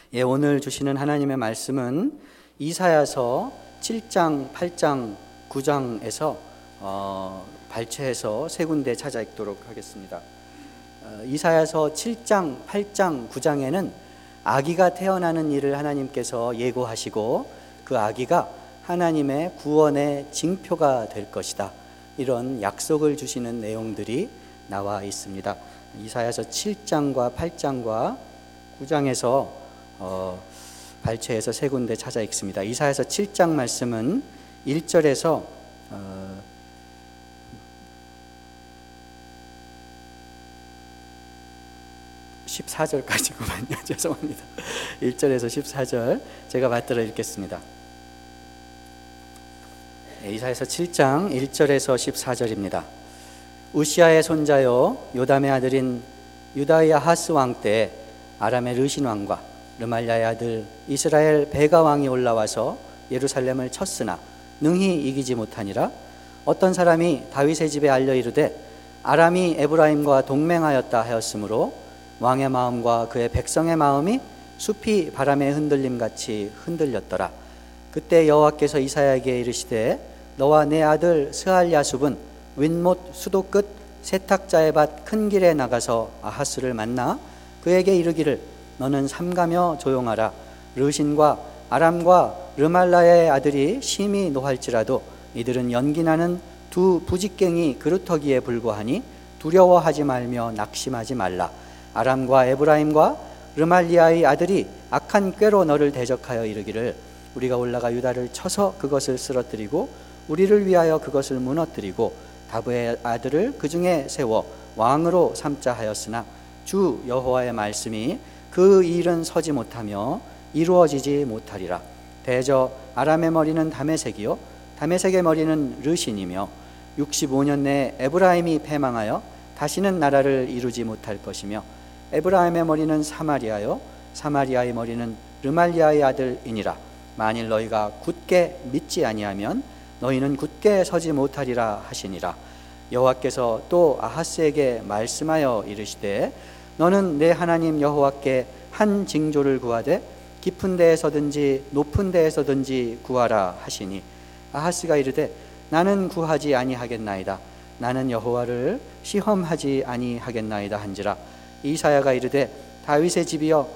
오늘 주시는 하나님의 말씀은 이사야서 7장, 8장, 9장에서 발췌해서 세 군데 찾아 읽도록 하겠습니다. 이사야서 7장, 8장, 9장에는 아기가 태어나는 일을 하나님께서 예고하시고 그 아기가 하나님의 구원의 징표가 될 것이다, 이런 약속을 주시는 내용들이 나와 있습니다. 이사야서 7장과 8장과 9장에서 발췌해서 세 군데 찾아 읽습니다. 이사야서 7장 말씀은 1절에서 14절까지구만요. 죄송합니다. 1절에서 14절 제가 받들어 읽겠습니다. 이사야서 7장 1절에서 14절입니다. 우시아의 손자요 요담의 아들인 유다의 아하스 왕 때 아람의 르신 왕과 르말랴의 아들 이스라엘 베가 왕이 올라와서 예루살렘을 쳤으나 능히 이기지 못하니라. 어떤 사람이 다윗의 집에 알려 이르되 아람이 에브라임과 동맹하였다 하였으므로 왕의 마음과 그의 백성의 마음이 숲이 바람에 흔들림같이 흔들렸더라. 그때 여호와께서 이사야에게 이르시되 너와 내 아들 스알야숲은 윗못 수도 끝 세탁자의 밭 큰 길에 나가서 아하스를 만나 그에게 이르기를 너는 삼가며 조용하라. 르신과 아람과 르말라의 아들이 심히 노할지라도 이들은 연기나는 두 부직갱이 그루터기에 불과하니 두려워하지 말며 낙심하지 말라. 아람과 에브라임과 르말리아의 아들이 악한 꾀로 너를 대적하여 이르기를 우리가 올라가 유다를 쳐서 그것을 쓰러뜨리고 우리를 위하여 그것을 무너뜨리고 다브의 아들을 그 중에 세워 왕으로 삼자 하였으나 주 여호와의 말씀이 그 일은 서지 못하며 이루어지지 못하리라. 대저 아람의 머리는 다메섹이요 다메섹의 머리는 르신이며 65년 내에 에브라임이 패망하여 다시는 나라를 이루지 못할 것이며 에브라임의 머리는 사마리아요 사마리아의 머리는 르말리아의 아들이니라. 만일 너희가 굳게 믿지 아니하면 너희는 굳게 서지 못하리라 하시니라. 여호와께서 또 아하스에게 말씀하여 이르시되 너는 내 하나님 여호와께 한 징조를 구하되 깊은 데에서든지 높은 데에서든지 구하라 하시니 아하스가 이르되 나는 구하지 아니하겠나이다. 나는 여호와를 시험하지 아니하겠나이다 한지라. 이사야가 이르되 다윗의 집이여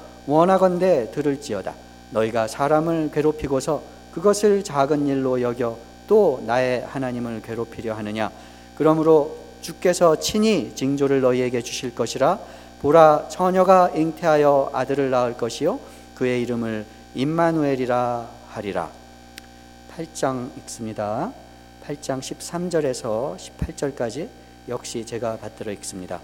원하건대 들을지어다. 너희가 사람을 괴롭히고서 그것을 작은 일로 여겨 또 나의 하나님을 괴롭히려 하느냐. 그러므로 주께서 친히 징조를 너희에게 주실 것이라. 보라, 처녀가 잉태하여 아들을 낳을 것이요 그의 이름을 임마누엘이라 하리라. 8장 읽습니다. 8장 13절에서 18절까지 역시 제가 받들어 읽습니다.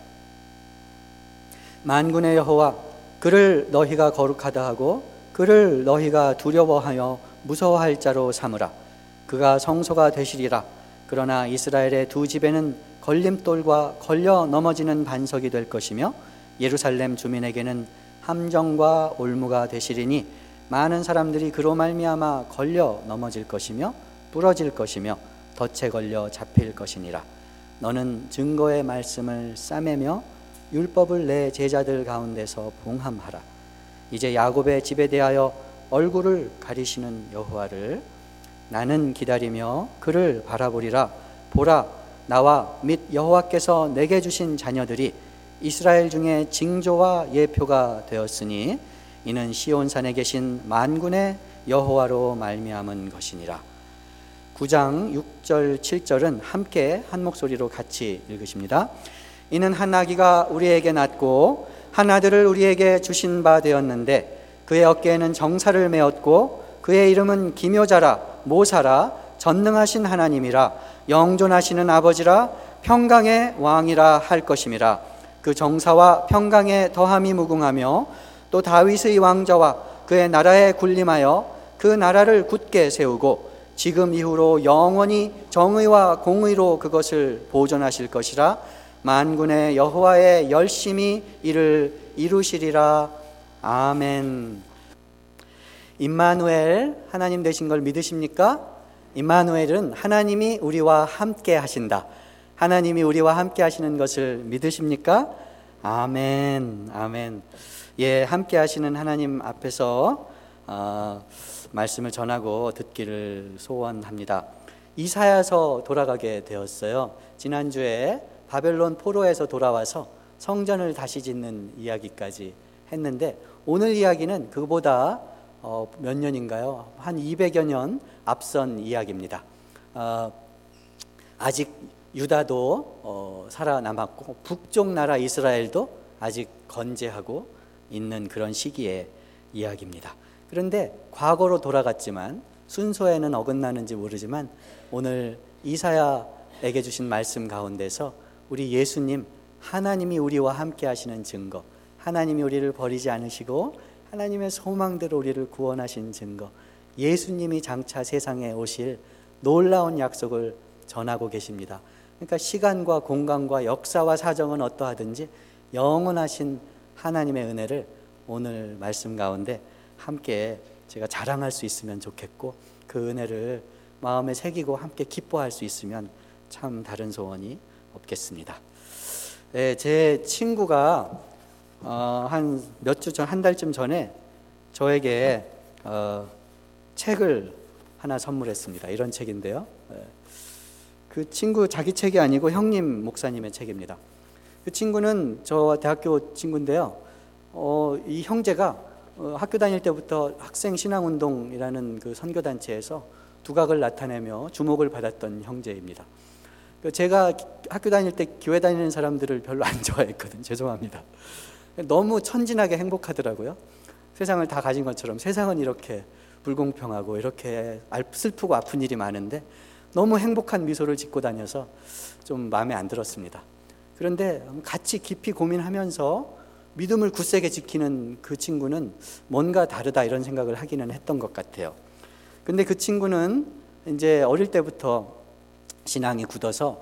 만군의 여호와, 그를 너희가 거룩하다 하고 그를 너희가 두려워하여 무서워할 자로 삼으라. 그가 성소가 되시리라. 그러나 이스라엘의 두 집에는 걸림돌과 걸려 넘어지는 반석이 될 것이며 예루살렘 주민에게는 함정과 올무가 되시리니 많은 사람들이 그로 말미암아 걸려 넘어질 것이며 부러질 것이며 덫에 걸려 잡힐 것이니라. 너는 증거의 말씀을 싸매며 율법을 내 제자들 가운데서 봉함하라. 이제 야곱의 집에 대하여 얼굴을 가리시는 여호와를 나는 기다리며 그를 바라보리라. 보라, 나와 및 여호와께서 내게 주신 자녀들이 이스라엘 중에 징조와 예표가 되었으니 이는 시온산에 계신 만군의 여호와로 말미암은 것이니라. 9장 6절 7절은 함께 한 목소리로 같이 읽으십니다. 이는 한 아기가 우리에게 낳고 한 아들을 우리에게 주신 바 되었는데 그의 어깨에는 정사를 메었고 그의 이름은 기묘자라 모사라 전능하신 하나님이라 영존하시는 아버지라 평강의 왕이라 할 것임이라. 그 정사와 평강의 더함이 무궁하며 또 다윗의 왕자와 그의 나라에 군림하여 그 나라를 굳게 세우고 지금 이후로 영원히 정의와 공의로 그것을 보존하실 것이라. 만군의 여호와의 열심히 이를 이루시리라. 아멘. 임마누엘, 하나님 되신 걸 믿으십니까? 임마누엘은 하나님이 우리와 함께 하신다. 하나님이 우리와 함께 하시는 것을 믿으십니까? 아멘. 아멘. 예, 함께 하시는 하나님 앞에서 말씀을 전하고 듣기를 소원합니다. 이사야서 돌아가게 되었어요. 지난주에 바벨론 포로에서 돌아와서 성전을 다시 짓는 이야기까지 했는데, 오늘 이야기는 그보다 몇 년인가요? 한 200여 년 앞선 이야기입니다. 아직 유다도 살아남았고 북쪽 나라 이스라엘도 아직 건재하고 있는 그런 시기의 이야기입니다. 그런데 과거로 돌아갔지만 순서에는 어긋나는지 모르지만 오늘 이사야에게 주신 말씀 가운데서 우리 예수님, 하나님이 우리와 함께 하시는 증거, 하나님이 우리를 버리지 않으시고 하나님의 소망대로 우리를 구원하신 증거, 예수님이 장차 세상에 오실 놀라운 약속을 전하고 계십니다. 그러니까 시간과 공간과 역사와 사정은 어떠하든지 영원하신 하나님의 은혜를 오늘 말씀 가운데 함께 제가 자랑할 수 있으면 좋겠고, 그 은혜를 마음에 새기고 함께 기뻐할 수 있으면 참 다른 소원이 없겠습니다. 제 친구가 한 몇 주 전, 한 달쯤 전에 저에게 책을 하나 선물했습니다. 이런 책인데요, 그 친구 자기 책이 아니고 형님 목사님의 책입니다. 그 친구는 저 대학교 친구인데요, 이 형제가 학교 다닐 때부터 학생 신앙운동이라는 그 선교단체에서 두각을 나타내며 주목을 받았던 형제입니다. 제가 학교 다닐 때 교회 다니는 사람들을 별로 안 좋아했거든요. 죄송합니다. 너무 천진하게 행복하더라고요. 세상을 다 가진 것처럼 세상은 이렇게 불공평하고 이렇게 슬프고 아픈 일이 많은데 너무 행복한 미소를 짓고 다녀서 좀 마음에 안 들었습니다. 그런데 같이 깊이 고민하면서 믿음을 굳세게 지키는 그 친구는 뭔가 다르다 이런 생각을 하기는 했던 것 같아요. 근데 그 친구는 이제 어릴 때부터 신앙이 굳어서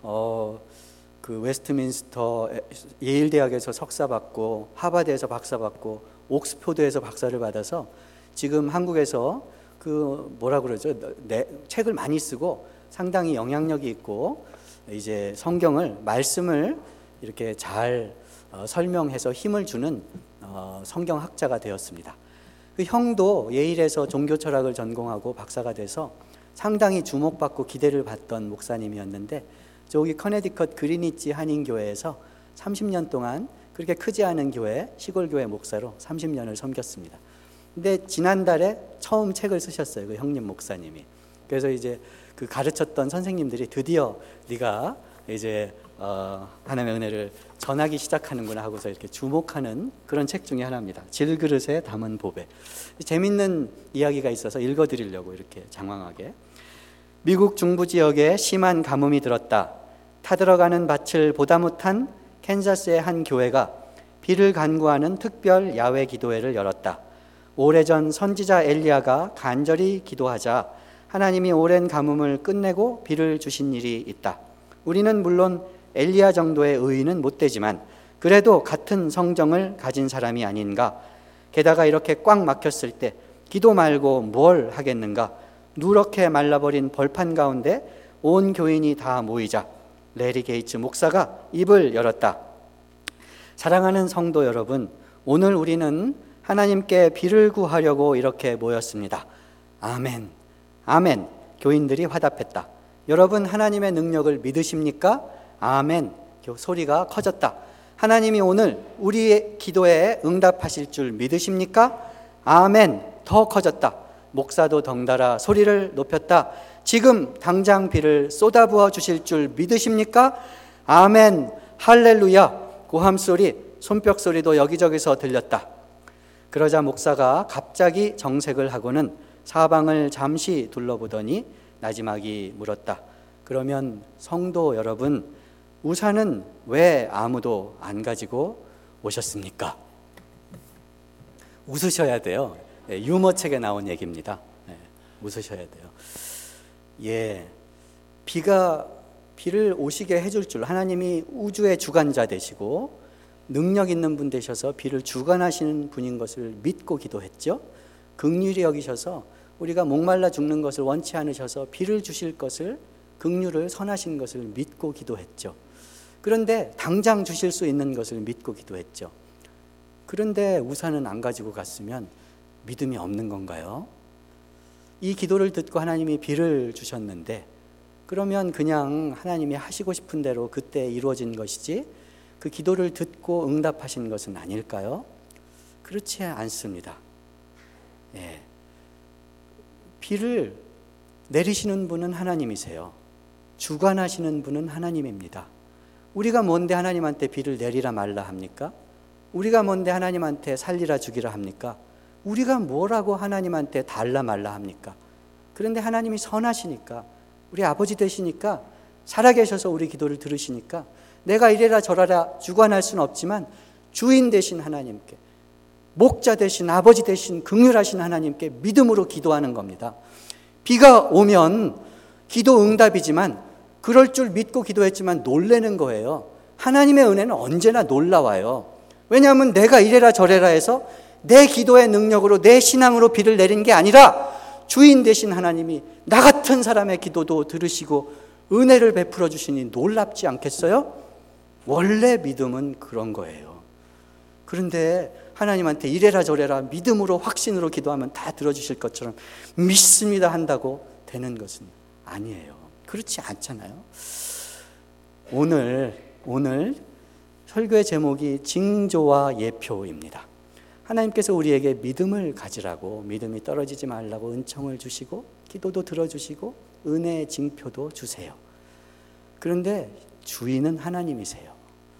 그 웨스트민스터 예일 대학에서 석사 받고 하버드에서 박사 받고 옥스포드에서 박사를 받아서 지금 한국에서 그 뭐라 그러죠? 책을 많이 쓰고 상당히 영향력이 있고 이제 성경을 말씀을 이렇게 잘 설명해서 힘을 주는 성경학자가 되었습니다. 그 형도 예일에서 종교 철학을 전공하고 박사가 돼서 상당히 주목받고 기대를 받던 목사님이었는데, 저기 커네디컷 그리니치 한인교회에서 30년 동안 그렇게 크지 않은 교회, 시골교회 목사로 30년을 섬겼습니다. 근데 지난달에 처음 책을 쓰셨어요, 그 형님 목사님이. 그래서 이제 그 가르쳤던 선생님들이 드디어 네가 이제 하나님의 은혜를 전하기 시작하는구나 하고서 이렇게 주목하는 그런 책 중에 하나입니다. 질그릇에 담은 보배. 재밌는 이야기가 있어서 읽어드리려고 이렇게 장황하게. 미국 중부 지역에 심한 가뭄이 들었다. 타들어가는 밭을 보다 못한 캔자스의 한 교회가 비를 간구하는 특별 야외 기도회를 열었다. 오래전 선지자 엘리야가 간절히 기도하자 하나님이 오랜 가뭄을 끝내고 비를 주신 일이 있다. 우리는 물론 엘리야 정도의 의인은 못 되지만 그래도 같은 성정을 가진 사람이 아닌가. 게다가 이렇게 꽉 막혔을 때 기도 말고 뭘 하겠는가. 누렇게 말라버린 벌판 가운데 온 교인이 다 모이자 레리 게이츠 목사가 입을 열었다. 사랑하는 성도 여러분, 오늘 우리는 하나님께 비를 구하려고 이렇게 모였습니다. 아멘, 아멘. 교인들이 화답했다. 여러분 하나님의 능력을 믿으십니까? 아멘. 소리가 커졌다. 하나님이 오늘 우리의 기도에 응답하실 줄 믿으십니까? 아멘. 더 커졌다. 목사도 덩달아 소리를 높였다. 지금 당장 비를 쏟아부어 주실 줄 믿으십니까? 아멘. 할렐루야. 고함소리, 손뼉소리도 여기저기서 들렸다. 그러자 목사가 갑자기 정색을 하고는 사방을 잠시 둘러보더니 나지막이 물었다. 그러면 성도 여러분, 우산은 왜 아무도 안 가지고 오셨습니까? 웃으셔야 돼요. 유머책에 나온 얘기입니다. 웃으셔야 돼요. 예, 비를 오시게 해줄 줄, 하나님이 우주의 주관자 되시고 능력 있는 분 되셔서 비를 주관하시는 분인 것을 믿고 기도했죠. 긍휼히 여기셔서 우리가 목말라 죽는 것을 원치 않으셔서 비를 주실 것을, 긍휼을 선하신 것을 믿고 기도했죠. 그런데 당장 주실 수 있는 것을 믿고 기도했죠. 그런데 우산은 안 가지고 갔으면 믿음이 없는 건가요? 이 기도를 듣고 하나님이 비를 주셨는데 그러면 그냥 하나님이 하시고 싶은 대로 그때 이루어진 것이지 그 기도를 듣고 응답하신 것은 아닐까요? 그렇지 않습니다. 예. 비를 내리시는 분은 하나님이세요. 주관하시는 분은 하나님입니다. 우리가 뭔데 하나님한테 비를 내리라 말라 합니까? 우리가 뭔데 하나님한테 살리라 죽이라 합니까? 우리가 뭐라고 하나님한테 달라 말라 합니까? 그런데 하나님이 선하시니까, 우리 아버지 되시니까, 살아계셔서 우리 기도를 들으시니까 내가 이래라 저래라 주관할 수는 없지만 주인 되신 하나님께, 목자 되신 아버지 되신 긍휼하신 하나님께 믿음으로 기도하는 겁니다. 비가 오면 기도 응답이지만 그럴 줄 믿고 기도했지만 놀라는 거예요. 하나님의 은혜는 언제나 놀라워요. 왜냐하면 내가 이래라 저래라 해서 내 기도의 능력으로 내 신앙으로 비를 내린 게 아니라 주인 되신 하나님이 나 같은 사람의 기도도 들으시고 은혜를 베풀어 주시니 놀랍지 않겠어요? 원래 믿음은 그런 거예요. 그런데 하나님한테 이래라 저래라 믿음으로 확신으로 기도하면 다 들어주실 것처럼 믿습니다 한다고 되는 것은 아니에요. 그렇지 않잖아요. 오늘 설교의 제목이 징조와 예표입니다. 하나님께서 우리에게 믿음을 가지라고, 믿음이 떨어지지 말라고 은총을 주시고 기도도 들어주시고 은혜의 징표도 주세요. 그런데 주인은 하나님이세요.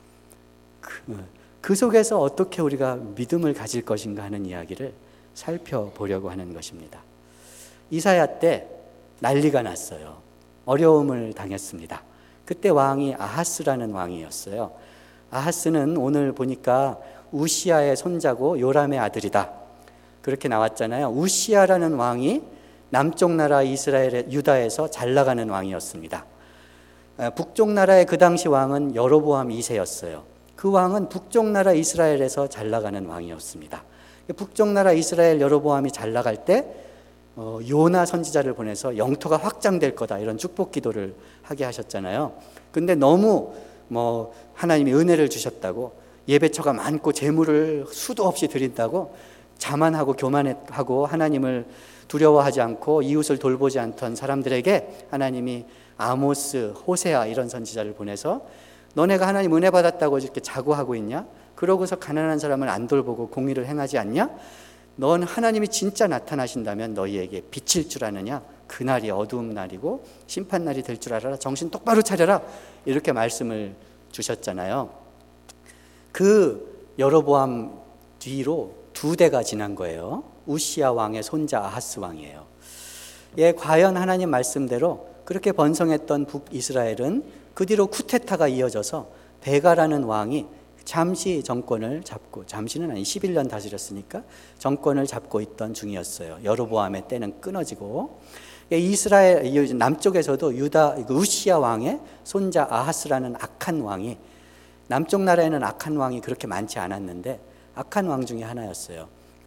그 속에서 어떻게 우리가 믿음을 가질 것인가 하는 이야기를 살펴보려고 하는 것입니다. 이사야 때 난리가 났어요. 어려움을 당했습니다. 그때 왕이 아하스라는 왕이었어요. 아하스는 오늘 보니까 우시아의 손자고 요람의 아들이다. 그렇게 나왔잖아요. 우시아라는 왕이 남쪽 나라 이스라엘 유다에서 잘 나가는 왕이었습니다. 북쪽 나라의 그 당시 왕은 여로보암 2세였어요. 그 왕은 북쪽 나라 이스라엘에서 잘 나가는 왕이었습니다. 북쪽 나라 이스라엘 여로보암이 잘 나갈 때 요나 선지자를 보내서 영토가 확장될 거다 이런 축복 기도를 하게 하셨잖아요. 근데 너무 하나님이 은혜를 주셨다고 예배처가 많고 재물을 수도 없이 드린다고 자만하고 교만하고 하나님을 두려워하지 않고 이웃을 돌보지 않던 사람들에게 하나님이 아모스, 호세아 이런 선지자를 보내서 너네가 하나님 은혜 받았다고 이렇게 자고하고 있냐? 그러고서 가난한 사람을 안 돌보고 공의를 행하지 않냐? 넌 하나님이 진짜 나타나신다면 너희에게 비칠 줄 아느냐? 그날이 어두운 날이고 심판날이 될 줄 알아라. 정신 똑바로 차려라. 이렇게 말씀을 주셨잖아요. 그 여로보암 뒤로 2대가 지난 거예요. 우시아 왕의 손자 아하스 왕이에요. 예, 과연 하나님 말씀대로 그렇게 번성했던 북이스라엘은 그 뒤로 쿠데타가 이어져서 베가라는 왕이 잠시 정권을 잡고, 잠시는 아니 11년 다스렸으니까 정권을 잡고 있던 중이었어요. 여로보암의 때는 끊어지고, 이스라엘 남쪽에서도 우시아 왕의 손자 아하스라는 악한 왕이, 남쪽 나라에는 악한 왕이 그렇게 많지 않았는데 악한 왕 중에 하나였어요.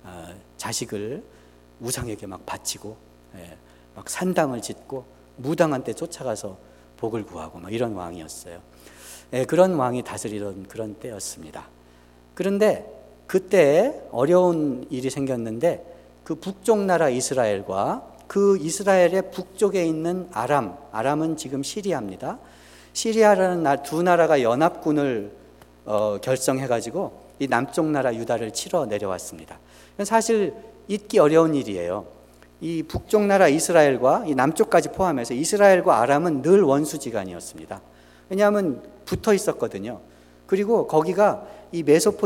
자식을 우상에게 막 바치고 막 산당을 짓고 무당한테 쫓아가서 복을 구하고 막 이런 왕이었어요. 그런 왕이 다스리던 그런 때였습니다. 그런데 그때 어려운 일이 생겼는데 그 북쪽 나라 이스라엘과 그 이스라엘의 북쪽에 있는 아람은 지금 시리아입니다. 시리아라는 두 나라가 연합군을 결성해가지고 이 남쪽 나라 유다를 치러 내려왔습니다. 사실 잊기 어려운 일이에요. 이 북쪽 나라 이스라엘과 이 남쪽까지 포함해서 이스라엘과 아람은 늘 원수지간이었습니다. 왜냐하면 붙어 있었거든요. 그리고 거기가 이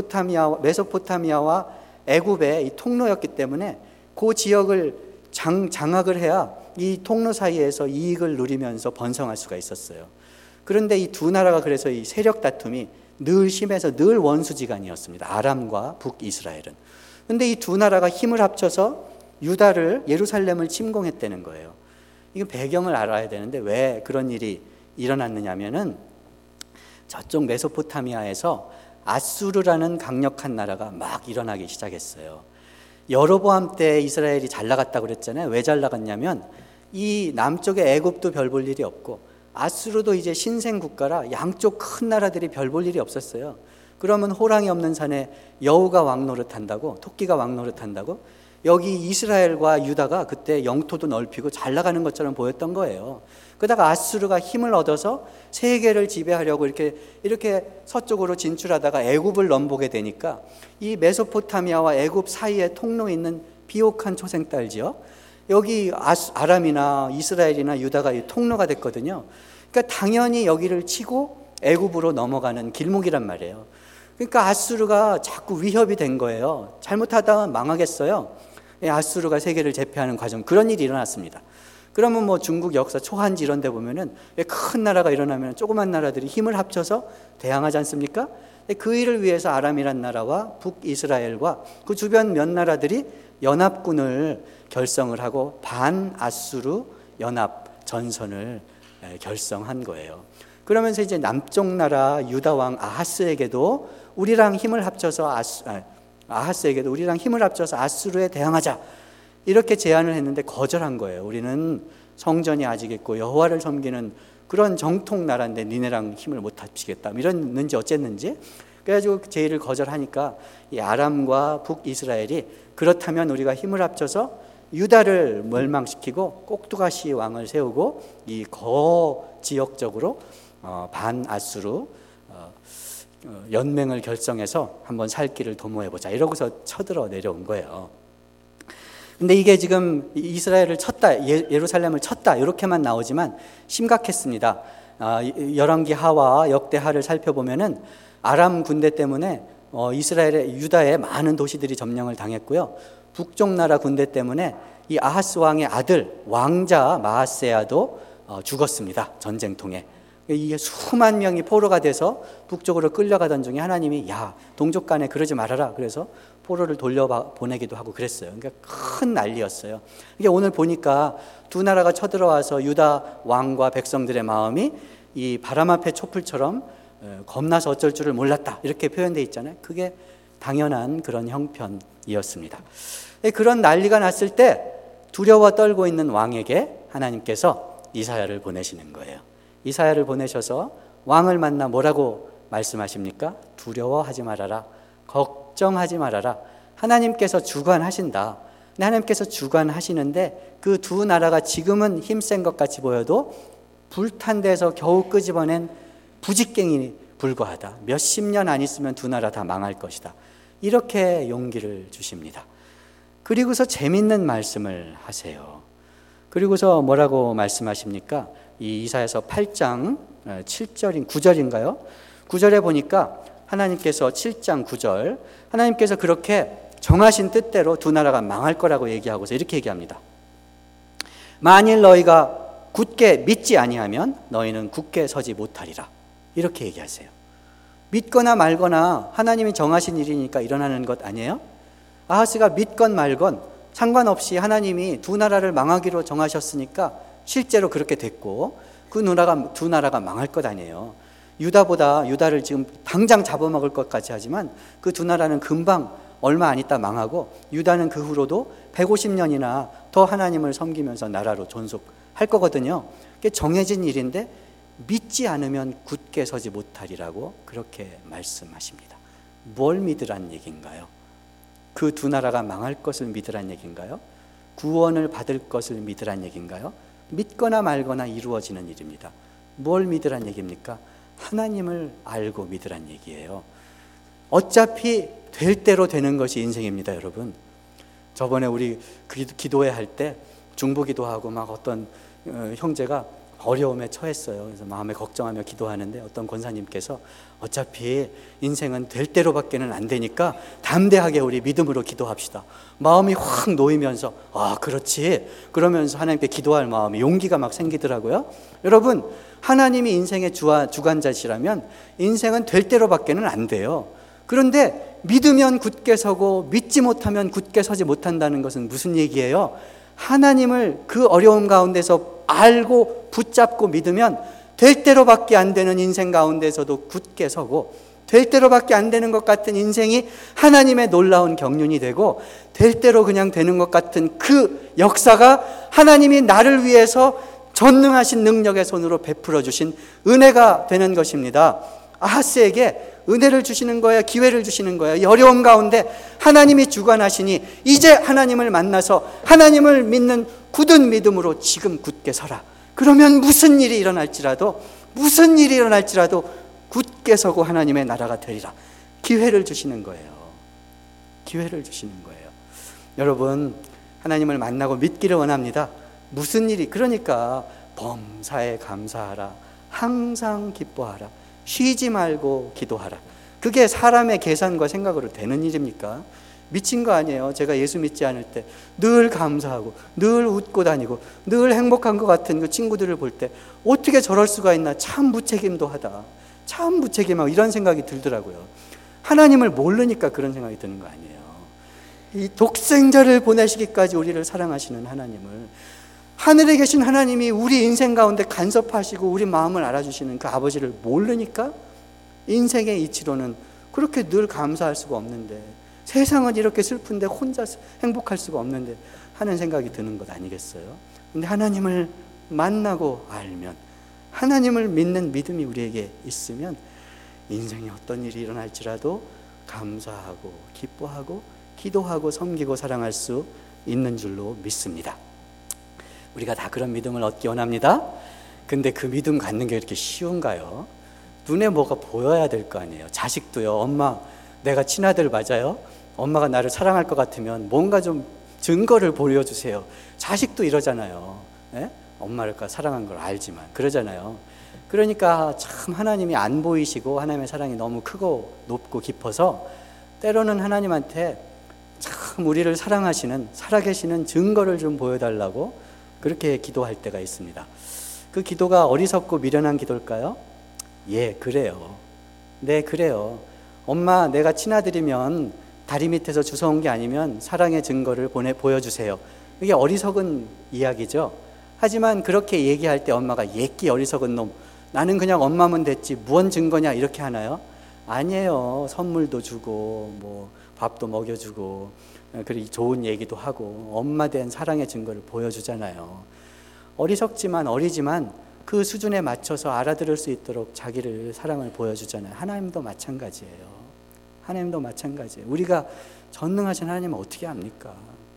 메소포타미아와 애굽의 이 통로였기 때문에 그 지역을 장악을 해야 이 통로 사이에서 이익을 누리면서 번성할 수가 있었어요. 그런데 이 두 나라가 그래서 이 세력 다툼이 늘 심해서 늘 원수지간이었습니다. 아람과 북이스라엘은. 그런데 이 두 나라가 힘을 합쳐서 유다를, 예루살렘을 침공했다는 거예요. 이거 배경을 알아야 되는데 왜 그런 일이 일어났느냐면은 저쪽 메소포타미아에서 아수르라는 강력한 나라가 막 일어나기 시작했어요. 여로보암 때 이스라엘이 잘 나갔다고 그랬잖아요. 왜 잘 나갔냐면 이 남쪽에 애굽도 별 볼 일이 없고 아수르도 이제 신생 국가라 양쪽 큰 나라들이 별 볼 일이 없었어요. 그러면 호랑이 없는 산에 여우가 왕노릇한다고, 토끼가 왕노릇한다고? 여기 이스라엘과 유다가 그때 영토도 넓히고 잘 나가는 것처럼 보였던 거예요. 그러다가 아수르가 힘을 얻어서 세계를 지배하려고 이렇게 서쪽으로 진출하다가 애굽을 넘보게 되니까 이 메소포타미아와 애굽 사이에 통로에 있는 비옥한 초생딸 지역, 여기 아람이나 이스라엘이나 유다가 이 통로가 됐거든요. 그러니까 당연히 여기를 치고 애굽으로 넘어가는 길목이란 말이에요. 그러니까 아수르가 자꾸 위협이 된 거예요. 잘못하다 망하겠어요. 아수르가 세계를 제패하는 과정, 그런 일이 일어났습니다. 그러면 뭐 중국 역사 초한지 이런 데 보면은 큰 나라가 일어나면 조그만 나라들이 힘을 합쳐서 대항하지 않습니까? 그 일을 위해서 아람이란 나라와 북이스라엘과 그 주변 몇 나라들이 연합군을 결성을 하고 반아수르 연합 전선을 결성한 거예요. 그러면서 이제 남쪽 나라 유다 왕 아하스에게도 우리랑 힘을 합쳐서 아수르에 대항하자, 이렇게 제안을 했는데 거절한 거예요. 우리는 성전이 아직 있고 여호와를 섬기는 그런 정통 나라인데 니네랑 힘을 못 합치겠다, 이랬는지 어쨌는지. 그래가지고 제의를 거절하니까 이 아람과 북이스라엘이 그렇다면 우리가 힘을 합쳐서 유다를 멸망시키고 꼭두가시 왕을 세우고 이 지역적으로 반아수르 연맹을 결성해서 한번 살 길을 도모해보자, 이러고서 쳐들어 내려온 거예요. 근데 이게 지금 이스라엘을 쳤다, 예루살렘을 쳤다, 이렇게만 나오지만 심각했습니다. 열왕기 하와 역대하를 살펴보면은 아람 군대 때문에 유다의 많은 도시들이 점령을 당했고요. 북쪽 나라 군대 때문에 이 아하스 왕의 아들 왕자 마하세야도 죽었습니다. 전쟁통에. 이게 수만 명이 포로가 돼서 북쪽으로 끌려가던 중에 하나님이 동족 간에 그러지 말아라, 그래서 포로를 돌려보내기도 하고 그랬어요. 그러니까 큰 난리였어요. 이게 오늘 보니까 두 나라가 쳐들어와서 유다 왕과 백성들의 마음이 이 바람 앞에 촛불처럼 겁나서 어쩔 줄을 몰랐다, 이렇게 표현되어 있잖아요. 그게 당연한 그런 형편이었습니다. 그런 난리가 났을 때 두려워 떨고 있는 왕에게 하나님께서 이사야를 보내시는 거예요. 이사야를 보내셔서 왕을 만나 뭐라고 말씀하십니까? 두려워하지 말아라, 걱정하지 말아라. 하나님께서 주관하신다. 근데 하나님께서 주관하시는데 그 두 나라가 지금은 힘센 것 같이 보여도 불탄 데서 겨우 끄집어낸 부직갱이 불과하다. 몇십 년 안 있으면 두 나라 다 망할 것이다. 이렇게 용기를 주십니다. 그리고서 재밌는 말씀을 하세요. 그리고서 뭐라고 말씀하십니까? 이 이사야서 8장 9절인가요? 9절에 보니까 하나님께서 7장 9절, 하나님께서 그렇게 정하신 뜻대로 두 나라가 망할 거라고 얘기하고서 이렇게 얘기합니다. 만일 너희가 굳게 믿지 아니하면 너희는 굳게 서지 못하리라. 이렇게 얘기하세요. 믿거나 말거나 하나님이 정하신 일이니까 일어나는 것 아니에요? 아하스가 믿건 말건 상관없이 하나님이 두 나라를 망하기로 정하셨으니까 실제로 그렇게 됐고, 두 나라가 망할 것 아니에요. 유다를 지금 당장 잡아먹을 것까지 하지만 그 두 나라는 금방 얼마 안 있다 망하고, 유다는 그 후로도 150년이나 더 하나님을 섬기면서 나라로 존속할 거거든요. 그게 정해진 일인데 믿지 않으면 굳게 서지 못하리라고 그렇게 말씀하십니다. 뭘 믿으란 얘기인가요? 그 두 나라가 망할 것을 믿으란 얘기인가요? 구원을 받을 것을 믿으란 얘기인가요? 믿거나 말거나 이루어지는 일입니다. 뭘 믿으란 얘기입니까? 하나님을 알고 믿으란 얘기예요. 어차피 될 대로 되는 것이 인생입니다, 여러분. 저번에 우리 기도회 할 때 중보기도하고 막 어떤 형제가 어려움에 처했어요. 그래서 마음에 걱정하며 기도하는데 어떤 권사님께서 어차피 인생은 될 대로밖에는 안 되니까 담대하게 우리 믿음으로 기도합시다. 마음이 확 놓이면서 그렇지, 그러면서 하나님께 기도할 마음이 용기가 막 생기더라고요. 여러분, 하나님이 인생의 주관자시라면 인생은 될 대로밖에는 안 돼요. 그런데 믿으면 굳게 서고 믿지 못하면 굳게 서지 못한다는 것은 무슨 얘기예요? 하나님을 그 어려움 가운데서 알고 붙잡고 믿으면 될 대로밖에 안 되는 인생 가운데서도 굳게 서고, 될 대로밖에 안 되는 것 같은 인생이 하나님의 놀라운 경륜이 되고, 될 대로 그냥 되는 것 같은 그 역사가 하나님이 나를 위해서 전능하신 능력의 손으로 베풀어 주신 은혜가 되는 것입니다. 아하스에게 은혜를 주시는 거예요? 기회를 주시는 거예요? 이 어려움 가운데 하나님이 주관하시니 이제 하나님을 만나서 하나님을 믿는 굳은 믿음으로 지금 굳게 서라. 그러면 무슨 일이 일어날지라도 굳게 서고 하나님의 나라가 되리라. 기회를 주시는 거예요. 기회를 주시는 거예요. 여러분, 하나님을 만나고 믿기를 원합니다. 무슨 일이, 그러니까 범사에 감사하라, 항상 기뻐하라, 쉬지 말고 기도하라. 그게 사람의 계산과 생각으로 되는 일입니까? 미친 거 아니에요. 제가 예수 믿지 않을 때 늘 감사하고 늘 웃고 다니고 늘 행복한 것 같은 그 친구들을 볼 때 어떻게 저럴 수가 있나, 참 무책임도 하다, 참 무책임하고 이런 생각이 들더라고요. 하나님을 모르니까 그런 생각이 드는 거 아니에요. 이 독생자를 보내시기까지 우리를 사랑하시는 하나님을, 하늘에 계신 하나님이 우리 인생 가운데 간섭하시고 우리 마음을 알아주시는 그 아버지를 모르니까 인생의 이치로는 그렇게 늘 감사할 수가 없는데, 세상은 이렇게 슬픈데 혼자 행복할 수가 없는데 하는 생각이 드는 것 아니겠어요? 근데 하나님을 만나고 알면, 하나님을 믿는 믿음이 우리에게 있으면 인생에 어떤 일이 일어날지라도 감사하고 기뻐하고 기도하고 섬기고 사랑할 수 있는 줄로 믿습니다. 우리가 다 그런 믿음을 얻기 원합니다. 근데 그 믿음 갖는 게 이렇게 쉬운가요? 눈에 뭐가 보여야 될 거 아니에요. 자식도요. 엄마, 내가 친아들 맞아요? 엄마가 나를 사랑할 것 같으면 뭔가 좀 증거를 보여주세요. 자식도 이러잖아요. 예? 엄마를 사랑한 걸 알지만 그러잖아요. 그러니까 참 하나님이 안 보이시고 하나님의 사랑이 너무 크고 높고 깊어서 때로는 하나님한테 참 우리를 사랑하시는, 살아계시는 증거를 좀 보여달라고 그렇게 기도할 때가 있습니다. 그 기도가 어리석고 미련한 기도일까요? 예, 그래요. 네, 그래요. 엄마, 내가 친아들이면 다리 밑에서 주워온 게 아니면 사랑의 증거를 보여주세요. 이게 어리석은 이야기죠. 하지만 그렇게 얘기할 때 엄마가 예끼 어리석은 놈, 나는 그냥 엄마면 됐지 무언 증거냐 이렇게 하나요? 아니에요. 선물도 주고 뭐 밥도 먹여주고 그리고 좋은 얘기도 하고 엄마 된 사랑의 증거를 보여주잖아요. 어리석지만 어리지만 그 수준에 맞춰서 알아들을 수 있도록 자기를 사랑을 보여주잖아요. 하나님도 마찬가지예요. 하나님도 마찬가지예요. 우리가 전능하신 하나님을 어떻게 압니까?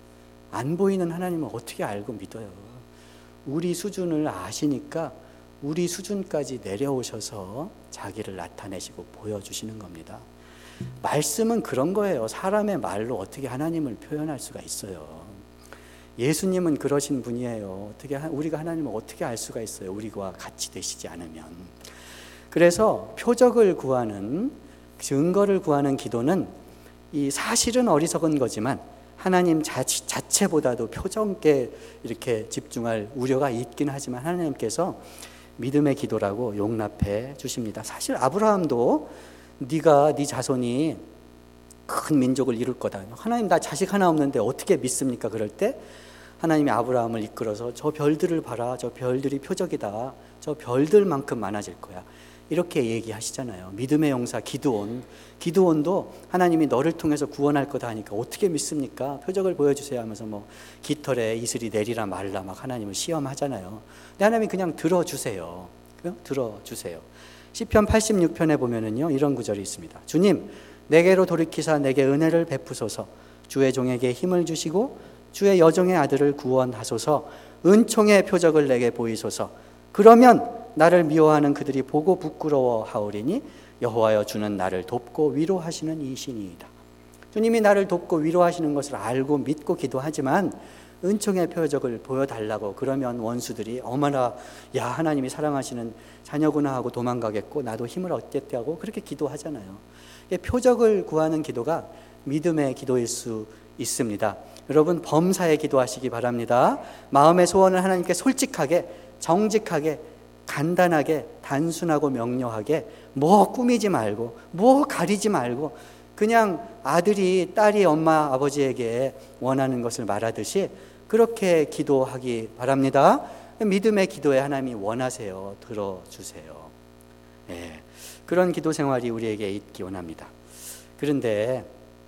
안 보이는 하나님을 어떻게 알고 믿어요? 우리 수준을 아시니까 우리 수준까지 내려오셔서 자기를 나타내시고 보여주시는 겁니다. 말씀은 그런 거예요. 사람의 말로 어떻게 하나님을 표현할 수가 있어요? 예수님은 그러신 분이에요. 어떻게 우리가 하나님을 어떻게 알 수가 있어요? 우리와 같이 되시지 않으면. 그래서 표적을 구하는, 증거를 구하는 기도는 이 사실은 어리석은 거지만 하나님 자체보다도 표적에 이렇게 집중할 우려가 있긴 하지만 하나님께서 믿음의 기도라고 용납해 주십니다. 사실 아브라함도 네가 네 자손이 큰 민족을 이룰 거다. 하나님, 나 자식 하나 없는데 어떻게 믿습니까? 그럴 때 하나님이 아브라함을 이끌어서 저 별들을 봐라. 저 별들이 표적이다. 저 별들만큼 많아질 거야. 이렇게 얘기하시잖아요. 믿음의 용사 기드온도 하나님이 너를 통해서 구원할 거다 하니까 어떻게 믿습니까? 표적을 보여주세요 하면서 뭐 깃털에 이슬이 내리라 말라 막 하나님을 시험하잖아요. 근데 하나님이 그냥 들어주세요. 들어주세요. 시편 86편에 보면은요 이런 구절이 있습니다. 주님, 내게로 돌이키사 내게 은혜를 베푸소서. 주의 종에게 힘을 주시고 주의 여종의 아들을 구원하소서. 은총의 표적을 내게 보이소서. 그러면 나를 미워하는 그들이 보고 부끄러워하오리니 여호와여, 주는 나를 돕고 위로하시는 이신이이다. 주님이 나를 돕고 위로하시는 것을 알고 믿고 기도하지만 은총의 표적을 보여달라고 그러면 원수들이 어머나, 야, 하나님이 사랑하시는 자녀구나 하고 도망가겠고 나도 힘을 얻겠다고 그렇게 기도하잖아요. 표적을 구하는 기도가 믿음의 기도일 수 있습니다. 여러분, 범사에 기도하시기 바랍니다. 마음의 소원을 하나님께 솔직하게, 정직하게, 간단하게, 단순하고 명료하게, 뭐 꾸미지 말고 뭐 가리지 말고 그냥 아들이 딸이 엄마 아버지에게 원하는 것을 말하듯이 그렇게 기도하기 바랍니다. 믿음의 기도에 하나님이 원하세요. 들어주세요. 예, 그런 기도 생활이 우리에게 있기 원합니다. 그런데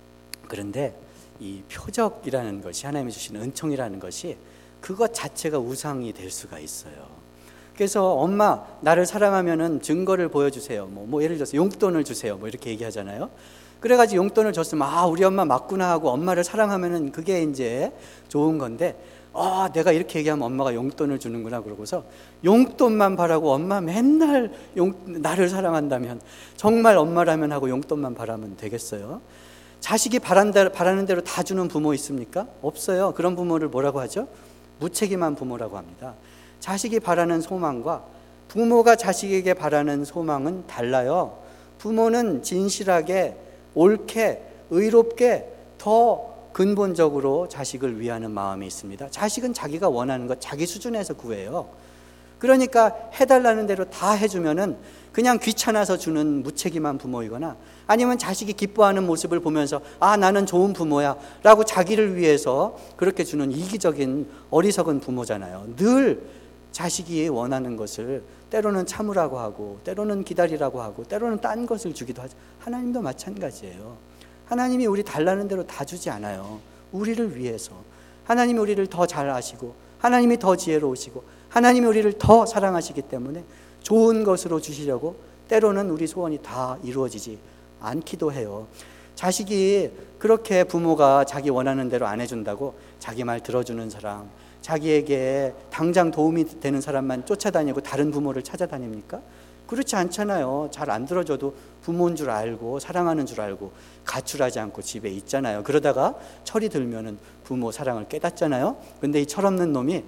이 표적이라는 것이, 하나님이 주시는 은총이라는 것이 그것 자체가 우상이 될 수가 있어요. 그래서 엄마 나를 사랑하면은 증거를 보여주세요. 뭐 예를 들어서 용돈을 주세요. 뭐 이렇게 얘기하잖아요. 그래가지고 용돈을 줬으면 우리 엄마 맞구나 하고 엄마를 사랑하면은 그게 이제 좋은 건데 내가 이렇게 얘기하면 엄마가 용돈을 주는구나 그러고서 용돈만 바라고 엄마 맨날 나를 사랑한다면 정말 엄마라면 하고 용돈만 바라면 되겠어요? 자식이 바라는 대로 다 주는 부모 있습니까? 없어요. 그런 부모를 뭐라고 하죠? 무책임한 부모라고 합니다. 자식이 바라는 소망과 부모가 자식에게 바라는 소망은 달라요. 부모는 진실하게 옳게 의롭게 더 근본적으로 자식을 위하는 마음이 있습니다. 자식은 자기가 원하는 것 자기 수준에서 구해요. 그러니까 해달라는 대로 다 해주면은 그냥 귀찮아서 주는 무책임한 부모이거나 아니면 자식이 기뻐하는 모습을 보면서 나는 좋은 부모야 라고 자기를 위해서 그렇게 주는 이기적인 어리석은 부모잖아요. 늘 자식이 원하는 것을 때로는 참으라고 하고 때로는 기다리라고 하고 때로는 딴 것을 주기도 하죠. 하나님도 마찬가지예요. 하나님이 우리 달라는 대로 다 주지 않아요. 우리를 위해서. 하나님이 우리를 더 잘 아시고 하나님이 더 지혜로우시고 하나님이 우리를 더 사랑하시기 때문에 좋은 것으로 주시려고 때로는 우리 소원이 다 이루어지지 않기도 해요. 자식이 그렇게 부모가 자기 원하는 대로 안 해준다고 자기 말 들어주는 사람, 자기에게 당장 도움이 되는 사람만 쫓아다니고 다른 부모를 찾아다닙니까? 그렇지 않잖아요. 잘 안 들어줘도 부모인 줄 알고 사랑하는 줄 알고 가출하지 않고 집에 있잖아요. 그러다가 철이 들면은 부모 사랑을 깨닫잖아요. 근데 이 철없는 놈이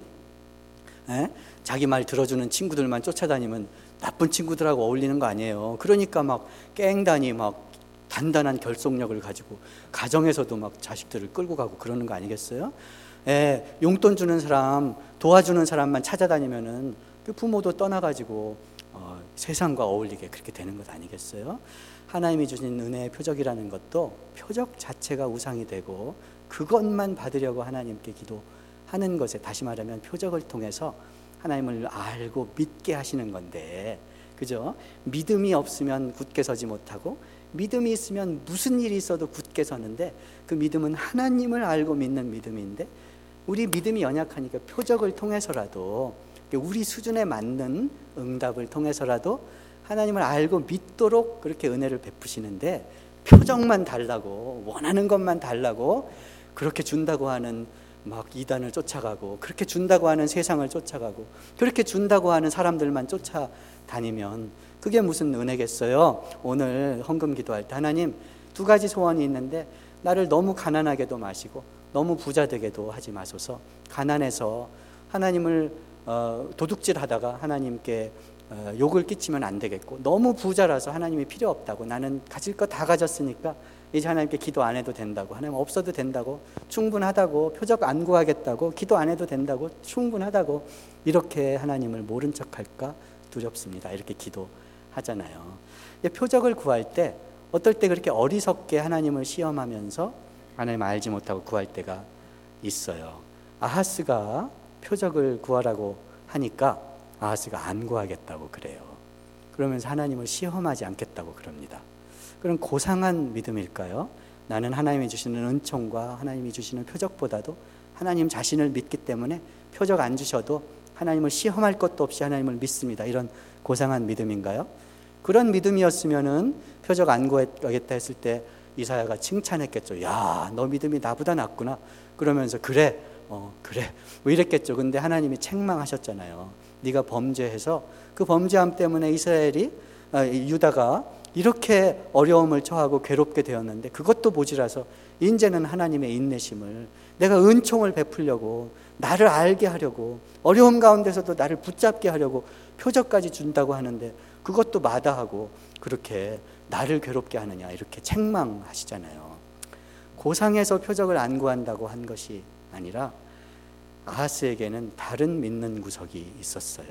자기 말 들어주는 친구들만 쫓아다니면 나쁜 친구들하고 어울리는 거 아니에요. 그러니까 막 깽단이 막 단단한 결속력을 가지고 가정에서도 막 자식들을 끌고 가고 그러는 거 아니겠어요? 용돈 주는 사람, 도와주는 사람만 찾아다니면은 그 부모도 떠나가지고 세상과 어울리게 그렇게 되는 것 아니겠어요? 하나님이 주신 은혜의 표적이라는 것도 표적 자체가 우상이 되고 그것만 받으려고 하나님께 기도하는 것에, 다시 말하면 표적을 통해서 하나님을 알고 믿게 하시는 건데, 그죠? 믿음이 없으면 굳게 서지 못하고 믿음이 있으면 무슨 일이 있어도 굳게 서는데, 그 믿음은 하나님을 알고 믿는 믿음인데 우리 믿음이 연약하니까 표적을 통해서라도, 우리 수준에 맞는 응답을 통해서라도 하나님을 알고 믿도록 그렇게 은혜를 베푸시는데, 표적만 달라고, 원하는 것만 달라고 그렇게 준다고 하는 막 이단을 쫓아가고, 그렇게 준다고 하는 세상을 쫓아가고, 그렇게 준다고 하는 사람들만 쫓아다니면 그게 무슨 은혜겠어요? 오늘 헌금 기도할 때 하나님, 2가지 소원이 있는데 나를 너무 가난하게도 마시고 너무 부자 되게도 하지 마소서. 가난해서 하나님을 도둑질하다가 하나님께 욕을 끼치면 안 되겠고, 너무 부자라서 하나님이 필요 없다고, 나는 가질 거 다 가졌으니까 이제 하나님께 기도 안 해도 된다고, 하나님 없어도 된다고, 충분하다고, 표적 안 구하겠다고, 기도 안 해도 된다고, 충분하다고, 이렇게 하나님을 모른 척할까 두렵습니다. 이렇게 기도하잖아요. 표적을 구할 때 어떨 때 그렇게 어리석게 하나님을 시험하면서 하나님 알지 못하고 구할 때가 있어요. 아하스가 표적을 구하라고 하니까 아하스가 안 구하겠다고 그래요. 그러면서 하나님을 시험하지 않겠다고 그럽니다. 그럼 고상한 믿음일까요? 나는 하나님이 주시는 은총과 하나님이 주시는 표적보다도 하나님 자신을 믿기 때문에 표적 안 주셔도 하나님을 시험할 것도 없이 하나님을 믿습니다. 이런 고상한 믿음인가요? 그런 믿음이었으면은 표적 안 구하겠다 했을 때 이사야가 칭찬했겠죠. 야, 너 믿음이 나보다 낫구나. 그러면서 그래 뭐 이랬겠죠. 근데 하나님이 책망하셨잖아요. 네가 범죄해서 그 범죄함 때문에 유다가 이렇게 어려움을 처하고 괴롭게 되었는데, 그것도 모자라서 이제는 하나님의 인내심을, 내가 은총을 베풀려고, 나를 알게 하려고, 어려움 가운데서도 나를 붙잡게 하려고 표적까지 준다고 하는데 그것도 마다하고 그렇게 나를 괴롭게 하느냐, 이렇게 책망하시잖아요. 고상해서 표적을 안 구한다고 한 것이 아니라 아하스에게는 다른 믿는 구석이 있었어요.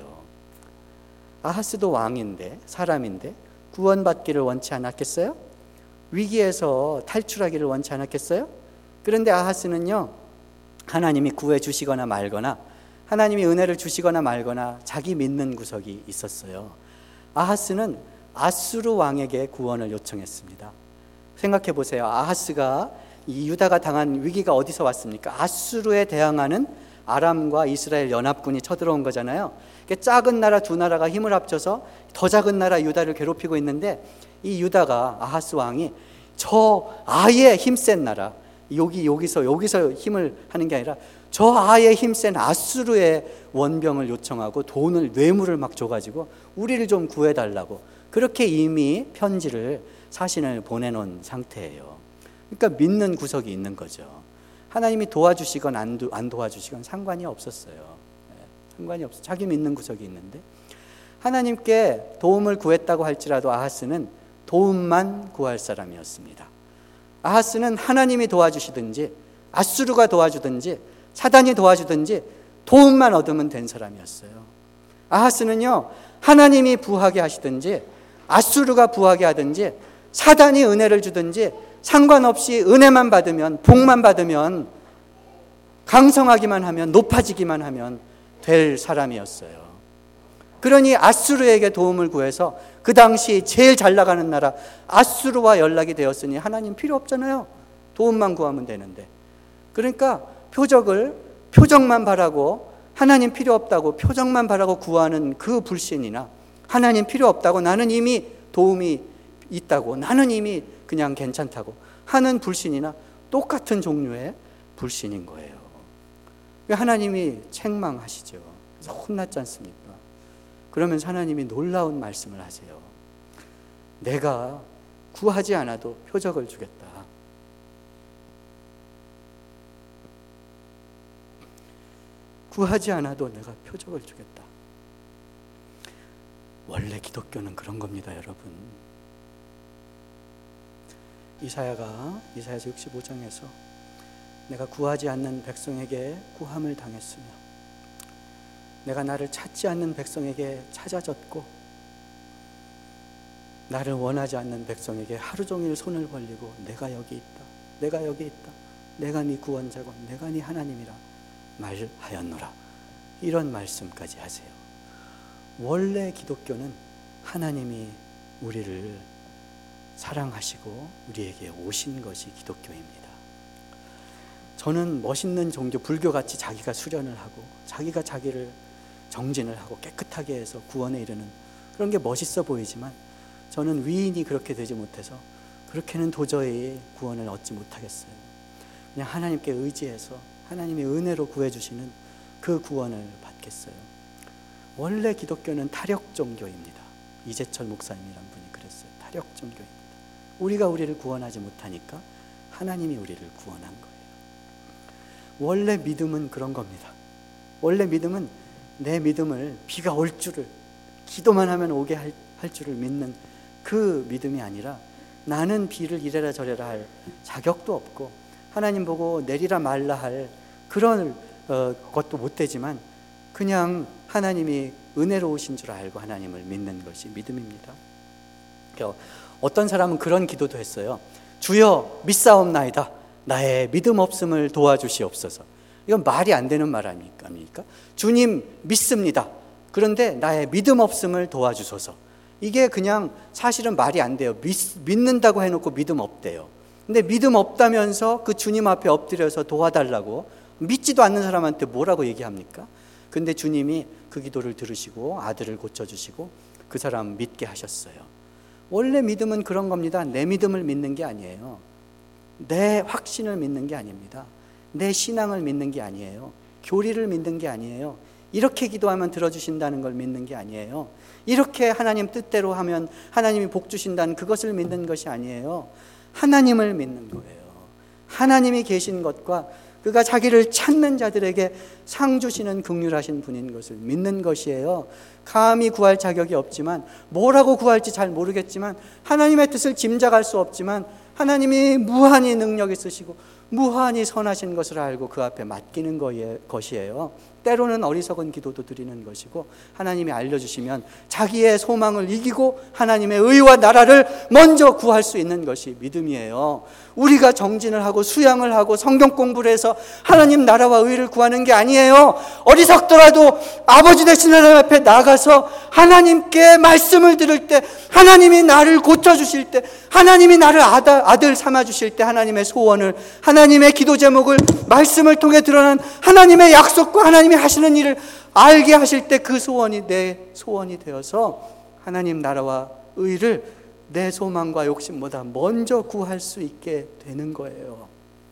아하스도 왕인데, 사람인데 구원받기를 원치 않았겠어요? 위기에서 탈출하기를 원치 않았겠어요? 그런데 아하스는요, 하나님이 구해 주시거나 말거나, 하나님이 은혜를 주시거나 말거나 자기 믿는 구석이 있었어요. 아하스는 아수르 왕에게 구원을 요청했습니다. 생각해 보세요. 아하스가 이 유다가 당한 위기가 어디서 왔습니까? 아수르에 대항하는 아람과 이스라엘 연합군이 쳐들어온 거잖아요. 작은 나라 두 나라가 힘을 합쳐서 더 작은 나라 유다를 괴롭히고 있는데, 이 유다가 아하스 왕이 저 아예 힘센 나라, 여기서 힘을 하는 게 아니라 저 아예 힘센 아수르의 원병을 요청하고 뇌물을 막 줘가지고 우리를 좀 구해달라고, 그렇게 이미 편지를, 사신을 보내놓은 상태예요. 그러니까 믿는 구석이 있는 거죠. 하나님이 도와주시건 안 도와주시건 상관이 없었어요. 상관이 없어. 자기 믿는 구석이 있는데, 하나님께 도움을 구했다고 할지라도 아하스는 도움만 구할 사람이었습니다. 아하스는 하나님이 도와주시든지 아수르가 도와주든지 사단이 도와주든지 도움만 얻으면 된 사람이었어요. 아하스는요, 하나님이 부하게 하시든지 아수르가 부하게 하든지 사단이 은혜를 주든지 상관없이 은혜만 받으면, 복만 받으면, 강성하기만 하면, 높아지기만 하면 될 사람이었어요. 그러니 아수르에게 도움을 구해서 그 당시 제일 잘 나가는 나라 아수르와 연락이 되었으니 하나님 필요 없잖아요. 도움만 구하면 되는데. 그러니까 표적만 바라고, 하나님 필요 없다고 표적만 바라고 구하는 그 불신이나, 하나님 필요 없다고, 나는 이미 도움이 있다고, 나는 이미 그냥 괜찮다고 하는 불신이나 똑같은 종류의 불신인 거예요. 하나님이 책망하시죠. 그래서 혼났지 않습니까? 그러면서 하나님이 놀라운 말씀을 하세요. 내가 구하지 않아도 표적을 주겠다. 구하지 않아도 내가 표적을 주겠다. 원래 기독교는 그런 겁니다, 여러분. 이사야서 65장에서 내가 구하지 않는 백성에게 구함을 당했으며 내가 나를 찾지 않는 백성에게 찾아졌고 나를 원하지 않는 백성에게 하루 종일 손을 벌리고 내가 여기 있다, 내가 여기 있다, 내가 네 구원자고 내가 네 하나님이라 말하였노라. 이런 말씀까지 하세요. 원래 기독교는 하나님이 우리를 사랑하시고 우리에게 오신 것이 기독교입니다. 저는 멋있는 종교, 불교같이 자기가 수련을 하고 자기가 자기를 정진을 하고 깨끗하게 해서 구원에 이르는 그런 게 멋있어 보이지만, 저는 위인이 그렇게 되지 못해서 그렇게는 도저히 구원을 얻지 못하겠어요. 그냥 하나님께 의지해서 하나님의 은혜로 구해주시는 그 구원을 받겠어요. 원래 기독교는 타력 종교입니다. 이재철 목사님이란 분이 그랬어요. 타력 종교입니다. 우리가 우리를 구원하지 못하니까 하나님이 우리를 구원한 거예요. 원래 믿음은 그런 겁니다. 원래 믿음은 내 믿음을 비가 올 줄을, 기도만 하면 오게 할 줄을 믿는 그 믿음이 아니라, 나는 비를 이래라 저래라 할 자격도 없고 하나님 보고 내리라 말라 할 그런 것도 못 되지만 그냥 하나님이 은혜로우신 줄 알고 하나님을 믿는 것이 믿음입니다. 어떤 사람은 그런 기도도 했어요. 주여 믿사옵나이다, 나의 믿음 없음을 도와주시옵소서. 이건 말이 안 되는 말 아닙니까? 주님 믿습니다, 그런데 나의 믿음 없음을 도와주소서. 이게 그냥 사실은 말이 안 돼요. 믿는다고 해놓고 믿음 없대요. 근데 믿음 없다면서 그 주님 앞에 엎드려서 도와달라고, 믿지도 않는 사람한테 뭐라고 얘기합니까? 근데 주님이 그 기도를 들으시고 아들을 고쳐주시고 그 사람 믿게 하셨어요. 원래 믿음은 그런 겁니다. 내 믿음을 믿는 게 아니에요. 내 확신을 믿는 게 아닙니다. 내 신앙을 믿는 게 아니에요. 교리를 믿는 게 아니에요. 이렇게 기도하면 들어주신다는 걸 믿는 게 아니에요. 이렇게 하나님 뜻대로 하면 하나님이 복 주신다는 그것을 믿는 것이 아니에요. 하나님을 믿는 거예요. 하나님이 계신 것과 그가 자기를 찾는 자들에게 상 주시는 긍휼하신 분인 것을 믿는 것이에요. 감히 구할 자격이 없지만, 뭐라고 구할지 잘 모르겠지만, 하나님의 뜻을 짐작할 수 없지만 하나님이 무한히 능력 있으시고 무한히 선하신 것을 알고 그 앞에 맡기는 것이에요. 때로는 어리석은 기도도 드리는 것이고, 하나님이 알려주시면 자기의 소망을 이기고 하나님의 의와 나라를 먼저 구할 수 있는 것이 믿음이에요. 우리가 정진을 하고 수양을 하고 성경 공부를 해서 하나님 나라와 의를 구하는 게 아니에요. 어리석더라도 아버지 되신 하나님 앞에 나가서 하나님께 말씀을 들을 때, 하나님이 나를 고쳐주실 때, 하나님이 나를 아들 삼아주실 때, 하나님의 소원을 하나님의 기도 제목을 말씀을 통해 드러난 하나님의 약속과 하나님이 하시는 일을 알게 하실 때 그 소원이 내 소원이 되어서 하나님 나라와 의를 내 소망과 욕심보다 먼저 구할 수 있게 되는 거예요.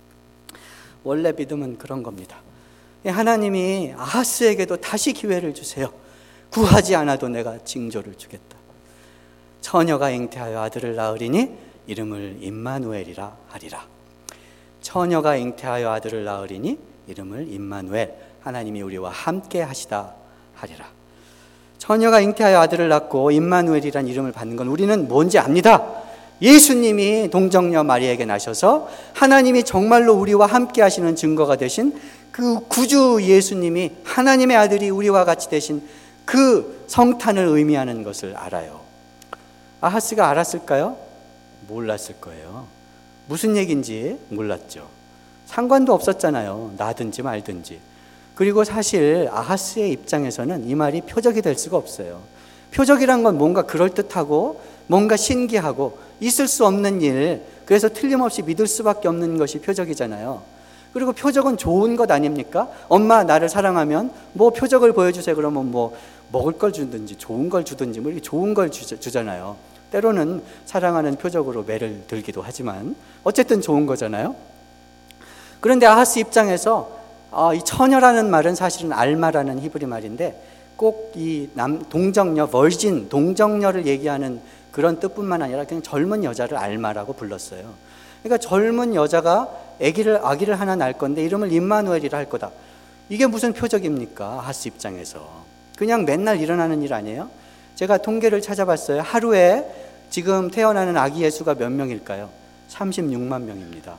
원래 믿음은 그런 겁니다. 하나님이 아하스에게도 다시 기회를 주세요. 구하지 않아도 내가 징조를 주겠다. 처녀가 잉태하여 아들을 낳으리니 이름을 임마누엘이라 하리라. 처녀가 잉태하여 아들을 낳으리니 이름을 임마누엘, 하나님이 우리와 함께 하시다 하리라. 처녀가 잉태하여 아들을 낳고 임마누엘이란 이름을 받는 건 우리는 뭔지 압니다. 예수님이 동정녀 마리아에게 나셔서 하나님이 정말로 우리와 함께 하시는 증거가 되신 그 구주 예수님이 하나님의 아들이 우리와 같이 되신 그 성탄을 의미하는 것을 알아요. 아하스가 알았을까요? 몰랐을 거예요. 무슨 얘기인지 몰랐죠. 상관도 없었잖아요. 나든지 말든지. 그리고 사실 아하스의 입장에서는 이 말이 표적이 될 수가 없어요. 표적이란 건 뭔가 그럴듯하고 뭔가 신기하고 있을 수 없는 일, 그래서 틀림없이 믿을 수밖에 없는 것이 표적이잖아요. 그리고 표적은 좋은 것 아닙니까? 엄마 나를 사랑하면 뭐 표적을 보여주세요. 그러면 뭐 먹을 걸 주든지 좋은 걸 주든지 뭐 이렇게 좋은 걸 주잖아요. 때로는 사랑하는 표적으로 매를 들기도 하지만 어쨌든 좋은 거잖아요. 그런데 아하스 입장에서 이 처녀라는 말은 사실은 알마라는 히브리 말인데 꼭 이 동정녀, 버진, 동정녀를 얘기하는 그런 뜻뿐만 아니라 그냥 젊은 여자를 알마라고 불렀어요. 그러니까 젊은 여자가 아기를 하나 낳을 건데 이름을 임마누엘이라 할 거다. 이게 무슨 표적입니까? 아하스 입장에서. 그냥 맨날 일어나는 일 아니에요? 제가 통계를 찾아봤어요. 하루에 지금 태어나는 아기 예수가 몇 명일까요? 36만 명입니다.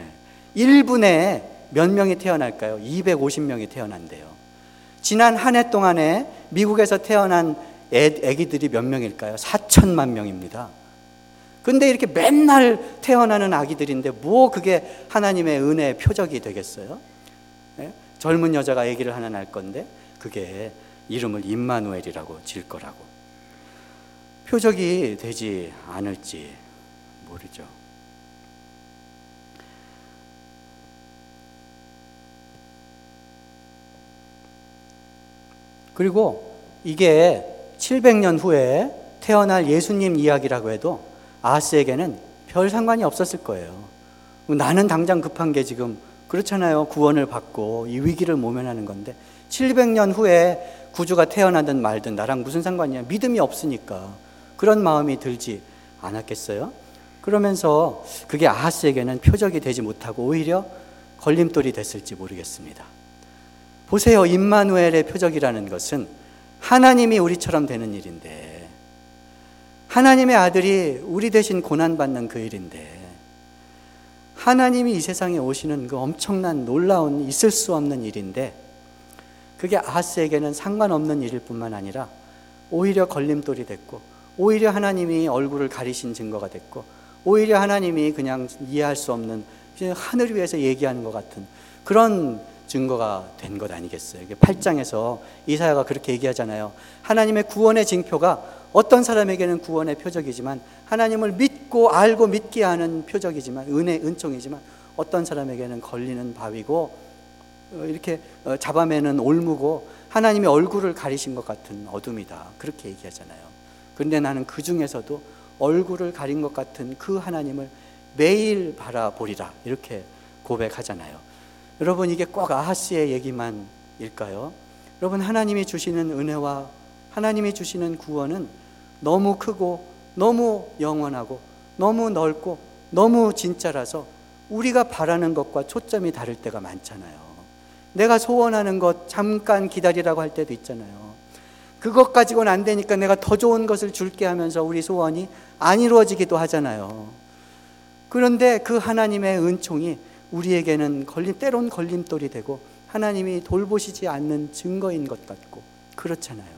1분에 몇 명이 태어날까요? 250명이 태어난대요. 지난 한 해 동안에 미국에서 태어난 아기들이 몇 명일까요? 4천만 명입니다. 근데 이렇게 맨날 태어나는 아기들인데 뭐 그게 하나님의 은혜의 표적이 되겠어요? 젊은 여자가 아기를 하나 낳을 건데 그게 이름을 임마누엘이라고 질 거라고. 표적이 되지 않을지 모르죠. 그리고 이게 700년 후에 태어날 예수님 이야기라고 해도 아하스에게는 별 상관이 없었을 거예요. 나는 당장 급한 게 지금 그렇잖아요. 구원을 받고 이 위기를 모면하는 건데 700년 후에 구주가 태어나든 말든 나랑 무슨 상관이야. 믿음이 없으니까 그런 마음이 들지 않았겠어요? 그러면서 그게 아하스에게는 표적이 되지 못하고 오히려 걸림돌이 됐을지 모르겠습니다. 보세요. 임마누엘의 표적이라는 것은 하나님이 우리처럼 되는 일인데, 하나님의 아들이 우리 대신 고난받는 그 일인데, 하나님이 이 세상에 오시는 그 엄청난 놀라운 있을 수 없는 일인데, 그게 아하스에게는 상관없는 일일 뿐만 아니라 오히려 걸림돌이 됐고, 오히려 하나님이 얼굴을 가리신 증거가 됐고, 오히려 하나님이 그냥 이해할 수 없는 하늘 위에서 얘기하는 것 같은 그런 증거가 된 것 아니겠어요? 8장에서 이사야가 그렇게 얘기하잖아요. 하나님의 구원의 징표가 어떤 사람에게는 구원의 표적이지만, 하나님을 믿고 알고 믿게 하는 표적이지만, 은총이지만, 어떤 사람에게는 걸리는 바위고 이렇게 잡아매는 올무고 하나님의 얼굴을 가리신 것 같은 어둠이다. 그렇게 얘기하잖아요. 그런데 나는 그 중에서도 얼굴을 가린 것 같은 그 하나님을 매일 바라보리라. 이렇게 고백하잖아요. 여러분, 이게 꼭 아하스의 얘기만일까요? 여러분, 하나님이 주시는 은혜와 하나님이 주시는 구원은 너무 크고 너무 영원하고 너무 넓고 너무 진짜라서 우리가 바라는 것과 초점이 다를 때가 많잖아요. 내가 소원하는 것 잠깐 기다리라고 할 때도 있잖아요. 그것 가지고는 안 되니까 내가 더 좋은 것을 줄게 하면서 우리 소원이 안 이루어지기도 하잖아요. 그런데 그 하나님의 은총이 우리에게는 때론 걸림돌이 되고 하나님이 돌보시지 않는 증거인 것 같고 그렇잖아요.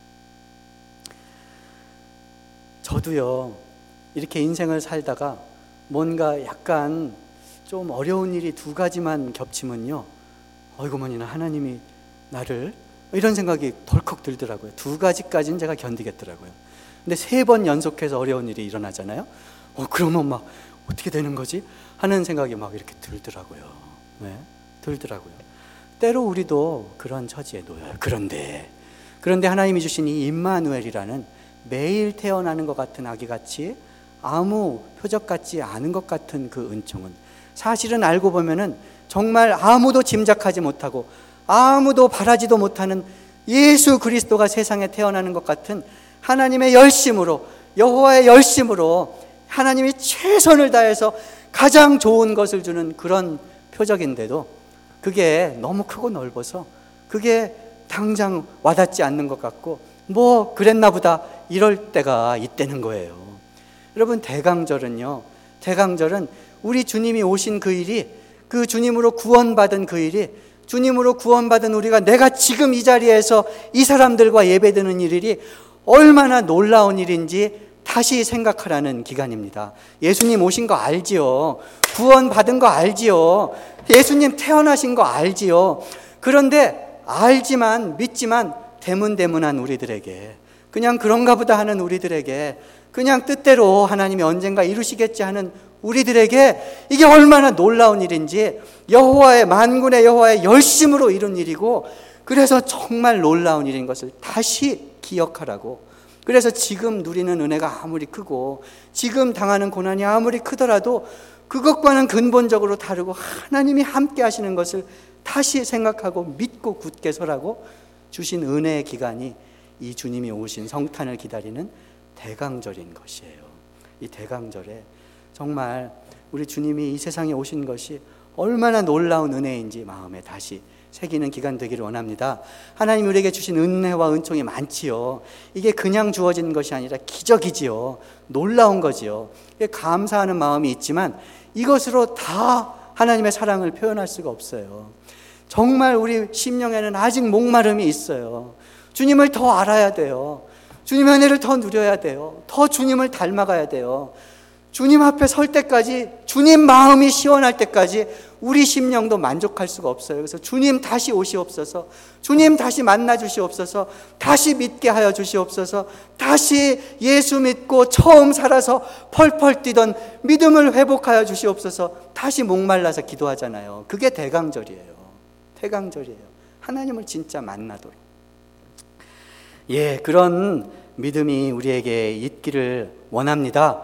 저도요, 이렇게 인생을 살다가 뭔가 약간 좀 어려운 일이 2가지만 겹치면요, 어이구머니나 하나님이 나를, 이런 생각이 덜컥 들더라고요. 2가지까지는 제가 견디겠더라고요. 근데 3번 연속해서 어려운 일이 일어나잖아요. 그러면 막 어떻게 되는 거지? 하는 생각이 막 이렇게 들더라고요. 네, 들더라고요. 때로 우리도 그런 처지에 놓여요. 그런데 하나님이 주신 이 임마누엘이라는 매일 태어나는 것 같은 아기같이 아무 표적 같지 않은 것 같은 그 은총은 사실은 알고 보면은 정말 아무도 짐작하지 못하고 아무도 바라지도 못하는 예수 그리스도가 세상에 태어나는 것 같은 하나님의 열심으로, 여호와의 열심으로 하나님이 최선을 다해서 가장 좋은 것을 주는 그런 표적인데도 그게 너무 크고 넓어서 그게 당장 와닿지 않는 것 같고 뭐 그랬나 보다 이럴 때가 있다는 거예요. 여러분, 대강절은 우리 주님이 오신 그 일이, 그 주님으로 구원받은 그 일이, 주님으로 구원받은 우리가 내가 지금 이 자리에서 이 사람들과 예배드리는 일이 얼마나 놀라운 일인지 다시 생각하라는 기간입니다. 예수님 오신 거 알지요? 구원받은 거 알지요? 예수님 태어나신 거 알지요? 그런데 알지만 믿지만 대문대문한 우리들에게, 그냥 그런가 보다 하는 우리들에게, 그냥 뜻대로 하나님이 언젠가 이루시겠지 하는 우리들에게 이게 얼마나 놀라운 일인지, 여호와의 만군의 여호와의 열심으로 이룬 일이고, 그래서 정말 놀라운 일인 것을 다시 기억하라고. 그래서 지금 누리는 은혜가 아무리 크고 지금 당하는 고난이 아무리 크더라도 그것과는 근본적으로 다르고 하나님이 함께 하시는 것을 다시 생각하고 믿고 굳게 서라고 주신 은혜의 기간이 이 주님이 오신 성탄을 기다리는 대강절인 것이에요. 이 대강절에 정말 우리 주님이 이 세상에 오신 것이 얼마나 놀라운 은혜인지 마음에 다시 새기는 기간 되기를 원합니다. 하나님 우리에게 주신 은혜와 은총이 많지요. 이게 그냥 주어진 것이 아니라 기적이지요. 놀라운 거지요. 감사하는 마음이 있지만 이것으로 다 하나님의 사랑을 표현할 수가 없어요. 정말 우리 심령에는 아직 목마름이 있어요. 주님을 더 알아야 돼요. 주님의 은혜를 더 누려야 돼요. 더 주님을 닮아가야 돼요. 주님 앞에 설 때까지, 주님 마음이 시원할 때까지 우리 심령도 만족할 수가 없어요. 그래서 주님 다시 오시옵소서, 주님 다시 만나 주시옵소서, 다시 믿게 하여 주시옵소서, 다시 예수 믿고 처음 살아서 펄펄 뛰던 믿음을 회복하여 주시옵소서, 다시 목말라서 기도하잖아요. 그게 대강절이에요. 대강절이에요. 하나님을 진짜 만나도록. 그런 믿음이 우리에게 있기를 원합니다.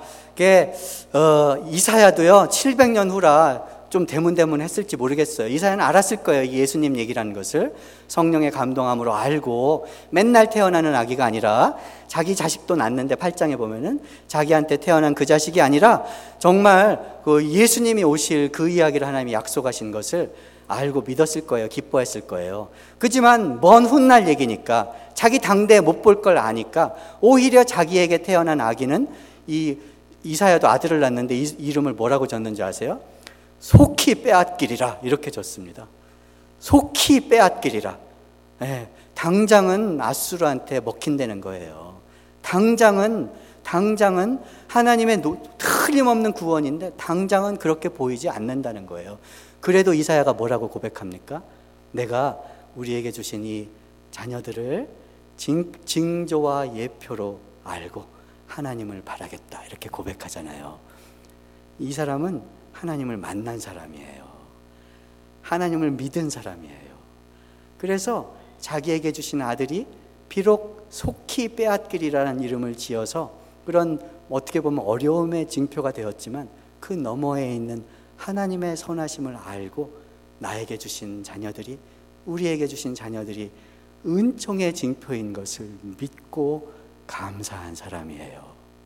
이사야도요 700년 후라 좀 대문대문했을지 모르겠어요. 이사야는 알았을 거예요. 예수님 얘기라는 것을 성령의 감동함으로 알고, 맨날 태어나는 아기가 아니라 자기 자식도 낳는데 8장에 보면은 자기한테 태어난 그 자식이 아니라 정말 그 예수님이 오실 그 이야기를 하나님이 약속하신 것을 알고 믿었을 거예요. 기뻐했을 거예요. 그렇지만 먼 훗날 얘기니까, 자기 당대에 못 볼 걸 아니까 오히려 자기에게 태어난 아기는 이사야도 아들을 낳는데 이 이름을 뭐라고 졌는지 아세요? 속히 빼앗기리라, 이렇게 졌습니다. 속히 빼앗기리라. 당장은 아수르한테 먹힌다는 거예요. 당장은 하나님의 틀림없는 구원인데 당장은 그렇게 보이지 않는다는 거예요. 그래도 이사야가 뭐라고 고백합니까? 내가 우리에게 주신 이 자녀들을 징조와 예표로 알고 하나님을 바라겠다, 이렇게 고백하잖아요. 이 사람은 하나님을 만난 사람이에요. 하나님을 믿은 사람이에요. 그래서 자기에게 주신 아들이 비록 속히 빼앗기리라는 이름을 지어서 그런 어떻게 보면 어려움의 징표가 되었지만 그 너머에 있는 하나님의 선하심을 알고 나에게 주신 자녀들이, 우리에게 주신 자녀들이 은총의 징표인 것을 믿고 감사한 사람이에요.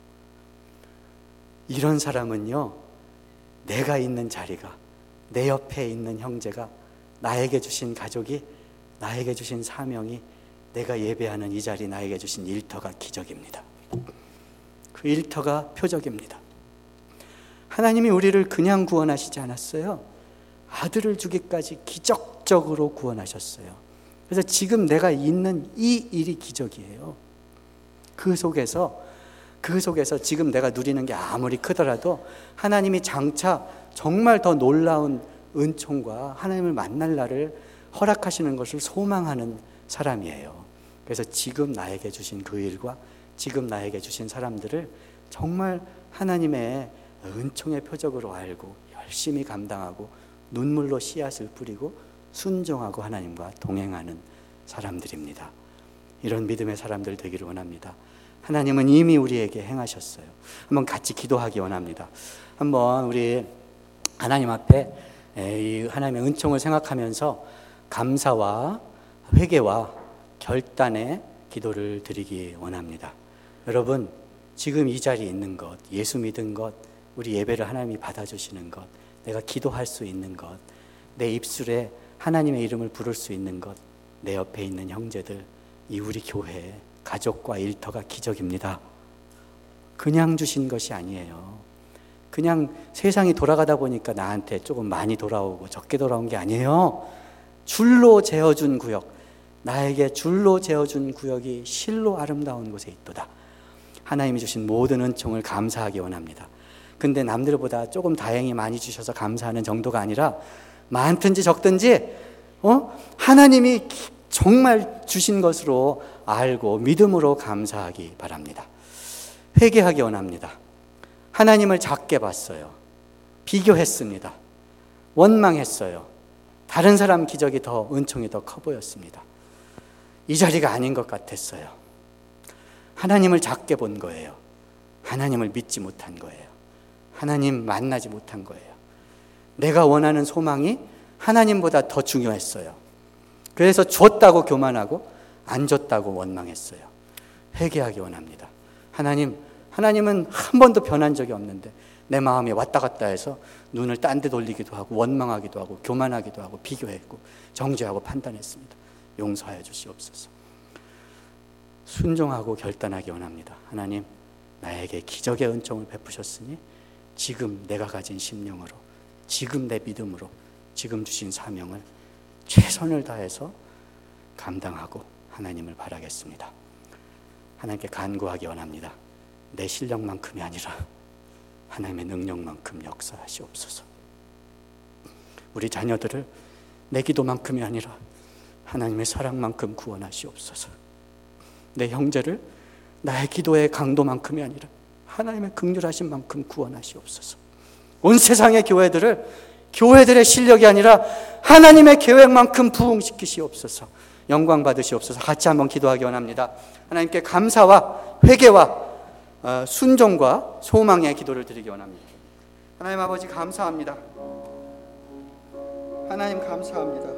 이런 사람은요, 내가 있는 자리가, 내 옆에 있는 형제가, 나에게 주신 가족이, 나에게 주신 사명이, 내가 예배하는 이 자리, 나에게 주신 일터가 기적입니다. 그 일터가 표적입니다. 하나님이 우리를 그냥 구원하시지 않았어요. 아들을 주기까지 기적적으로 구원하셨어요. 그래서 지금 내가 있는 이 일이 기적이에요. 그 속에서 지금 내가 누리는 게 아무리 크더라도 하나님이 장차 정말 더 놀라운 은총과 하나님을 만날 날을 허락하시는 것을 소망하는 사람이에요. 그래서 지금 나에게 주신 그 일과 지금 나에게 주신 사람들을 정말 하나님의 은총의 표적으로 알고 열심히 감당하고 눈물로 씨앗을 뿌리고 순종하고 하나님과 동행하는 사람들입니다. 이런 믿음의 사람들 되기를 원합니다. 하나님은 이미 우리에게 행하셨어요. 한번 같이 기도하기 원합니다. 한번 우리 하나님 앞에 이 하나님의 은총을 생각하면서 감사와 회개와 결단의 기도를 드리기 원합니다. 여러분, 지금 이 자리에 있는 것, 예수 믿은 것, 우리 예배를 하나님이 받아주시는 것, 내가 기도할 수 있는 것, 내 입술에 하나님의 이름을 부를 수 있는 것, 내 옆에 있는 형제들, 이 우리 교회 가족과 일터가 기적입니다. 그냥 주신 것이 아니에요. 그냥 세상이 돌아가다 보니까 나한테 조금 많이 돌아오고 적게 돌아온 게 아니에요. 줄로 재어준 구역, 나에게 줄로 재어준 구역이 실로 아름다운 곳에 있도다. 하나님이 주신 모든 은총을 감사하기 원합니다. 근데 남들보다 조금 다행히 많이 주셔서 감사하는 정도가 아니라 많든지 적든지 하나님이 정말 주신 것으로 알고 믿음으로 감사하기 바랍니다. 회개하기 원합니다. 하나님을 작게 봤어요. 비교했습니다. 원망했어요. 다른 사람 기적이 더, 은총이 더 커 보였습니다. 이 자리가 아닌 것 같았어요. 하나님을 작게 본 거예요. 하나님을 믿지 못한 거예요. 하나님 만나지 못한 거예요. 내가 원하는 소망이 하나님보다 더 중요했어요. 그래서 줬다고 교만하고 안 줬다고 원망했어요. 회개하기 원합니다. 하나님은 한 번도 변한 적이 없는데 내 마음이 왔다 갔다 해서 눈을 딴 데 돌리기도 하고 원망하기도 하고 교만하기도 하고 비교했고 정죄하고 판단했습니다. 용서하여 주시옵소서. 순종하고 결단하기 원합니다. 하나님, 나에게 기적의 은총을 베푸셨으니 지금 내가 가진 심령으로, 지금 내 믿음으로, 지금 주신 사명을 최선을 다해서 감당하고 하나님을 바라겠습니다. 하나님께 간구하기 원합니다. 내 실력만큼이 아니라 하나님의 능력만큼 역사하시옵소서. 우리 자녀들을 내 기도만큼이 아니라 하나님의 사랑만큼 구원하시옵소서. 내 형제를 나의 기도의 강도만큼이 아니라 하나님의 긍휼하신 만큼 구원하시옵소서. 온 세상의 교회들의 실력이 아니라 하나님의 계획만큼 부흥시키시옵소서. 영광 받으시옵소서. 같이 한번 기도하기 원합니다. 하나님께 감사와 회개와 순종과 소망의 기도를 드리기 원합니다. 하나님 아버지 감사합니다. 하나님 감사합니다.